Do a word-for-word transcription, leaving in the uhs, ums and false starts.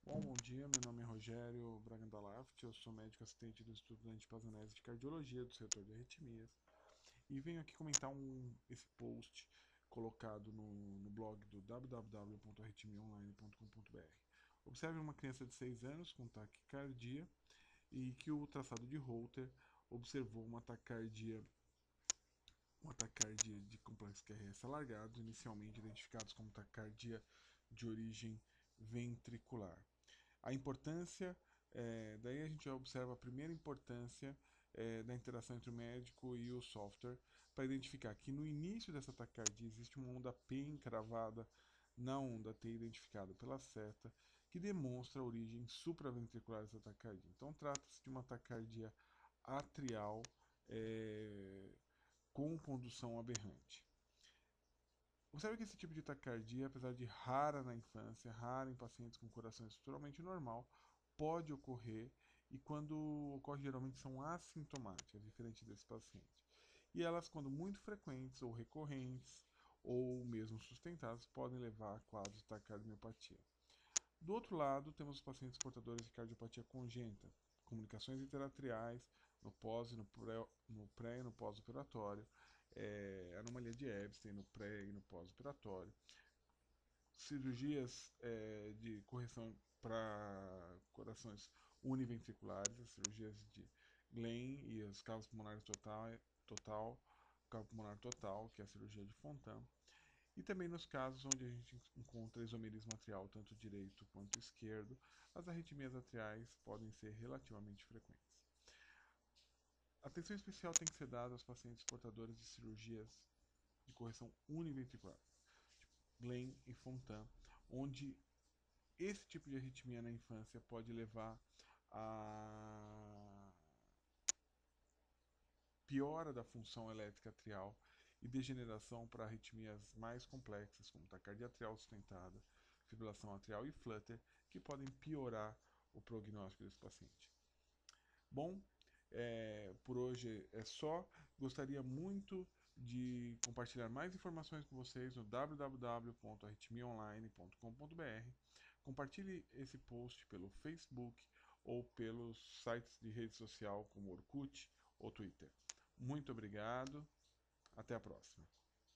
Bom, bom dia, meu nome é Rogério Bragandalaft, eu sou médico assistente do Instituto Dante Pazanese de Cardiologia do setor de arritmias e venho aqui comentar um, esse post colocado no, no blog do w w w ponto arritmia online ponto com ponto b r. Observe uma criança de seis anos com taquicardia e que o traçado de Holter observou uma taquicardia uma taquicardia de complexo Q R S alargado, inicialmente identificados como taquicardia de origem ventricular. A importância, é, daí a gente observa a primeira importância é, da interação entre o médico e o software para identificar que no início dessa taquicardia existe uma onda P encravada na onda T identificada pela seta que demonstra a origem supraventricular dessa taquicardia. Então trata-se de uma taquicardia atrial é, com condução aberrante. Observe que esse tipo de taquicardia, apesar de rara na infância, rara em pacientes com coração estruturalmente normal, pode ocorrer e quando ocorre geralmente são assintomáticas, diferente desse paciente. E elas, quando muito frequentes ou recorrentes ou mesmo sustentadas, podem levar a quadros de taquicardiopatia. Do outro lado, temos os pacientes portadores de cardiopatia congênita, comunicações interatriais no pós e no pré, no pré e no pós-operatório, é, anomalia de Ebstein no pré e no pós-operatório, cirurgias é, de correção para corações univentriculares, as cirurgias de Glenn e as cavos pulmonares total, total, cavo pulmonar total, que é a cirurgia de Fontan. E também nos casos onde a gente encontra isomerismo atrial, tanto direito quanto esquerdo, as arritmias atriais podem ser relativamente frequentes. Atenção especial tem que ser dada aos pacientes portadores de cirurgias de correção univentricular, tipo Glenn e Fontan, onde esse tipo de arritmia na infância pode levar a piora da função elétrica atrial e degeneração para arritmias mais complexas, como taquicardia atrial sustentada, fibrilação atrial e flutter, que podem piorar o prognóstico desse paciente. Bom, é, por hoje é só. Gostaria muito de compartilhar mais informações com vocês no w w w ponto arritmia online ponto com ponto b r. Compartilhe esse post pelo Facebook ou pelos sites de rede social como Orkut ou Twitter. Muito obrigado. Até a próxima.